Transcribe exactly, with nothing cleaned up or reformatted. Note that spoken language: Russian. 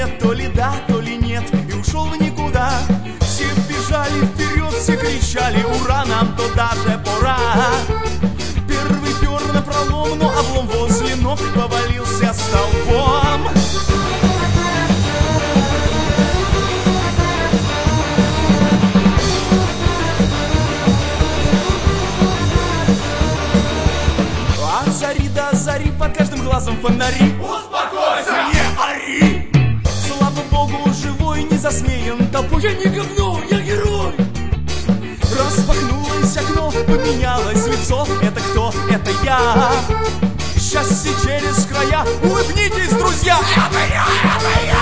ответ, то ли да, то ли нет, и ушел в никуда. Все бежали вперед, все кричали: ура, нам туда же пора. Первый пер на пролом, но облом возле ног повалился столбом. От зари до зари под каждым глазом фонари. Успокойся, не ори! Слава богу, живой, не засмеян толпой. Я не говно, я герой! Распахнулось окно, поменялось лицо. Это кто? Это я. Счастье через края. Улыбнитесь, друзья! Это я, это я!